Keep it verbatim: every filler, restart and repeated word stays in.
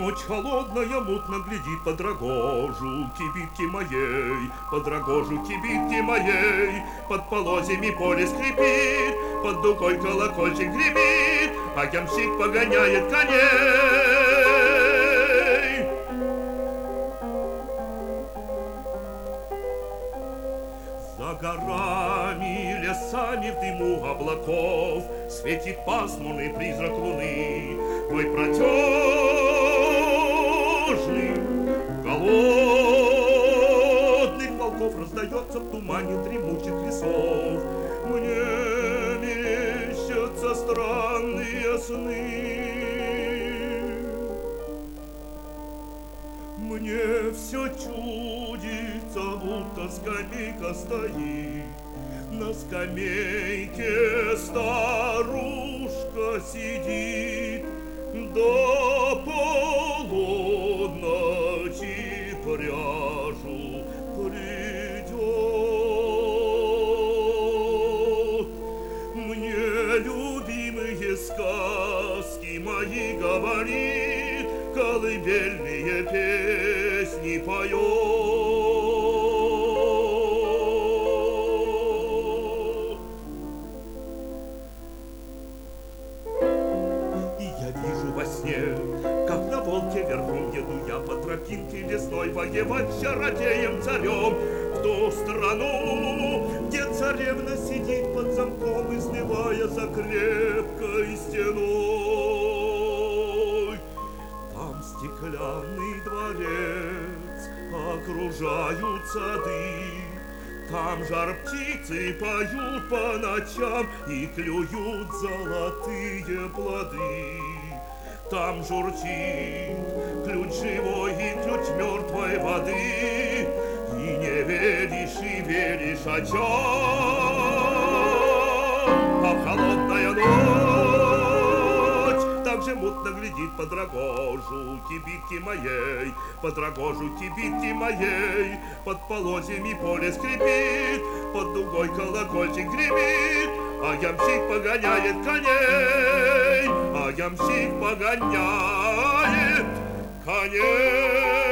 Ночь холодная мутно глядит под рогожу кибитки моей, под рогожу кибитки моей, под полозьями поле скрипит, под дугой колокольчик гремит, а ямщик погоняет коней. За горами, лесами в дыму облаков светит пасмурный призрак луны. Мой протяжный, голодных волков раздается в тумане дремучих лесов. Мне мерещатся странные сны. Мне все чудится, будто скамейка стоит. На скамейке старушка сидит, до полуночи пряжу придет. Мне любимые сказки мои говорит, колыбельные песни поет. И я вижу во сне, как на волке верхом еду я по тропинке лесной воевать с чародеем-царем в ту страну, где царевна сидит под замком, изливая за крепкой стеной. Там стеклянный дворец, окружают сады, там жар птицы поют по ночам и клюют золотые плоды. Там журчит ключ живой и ключ мертвой воды, и не веришь, и веришь о чем, а холодная ночь так же мутно глядит под рогожу кибитки моей, под рогожу кибитки моей, под полозьями поле скрипит, под дугой колокольчик гремит, а ямщик погоняет коней, а ямщик погоняет коней.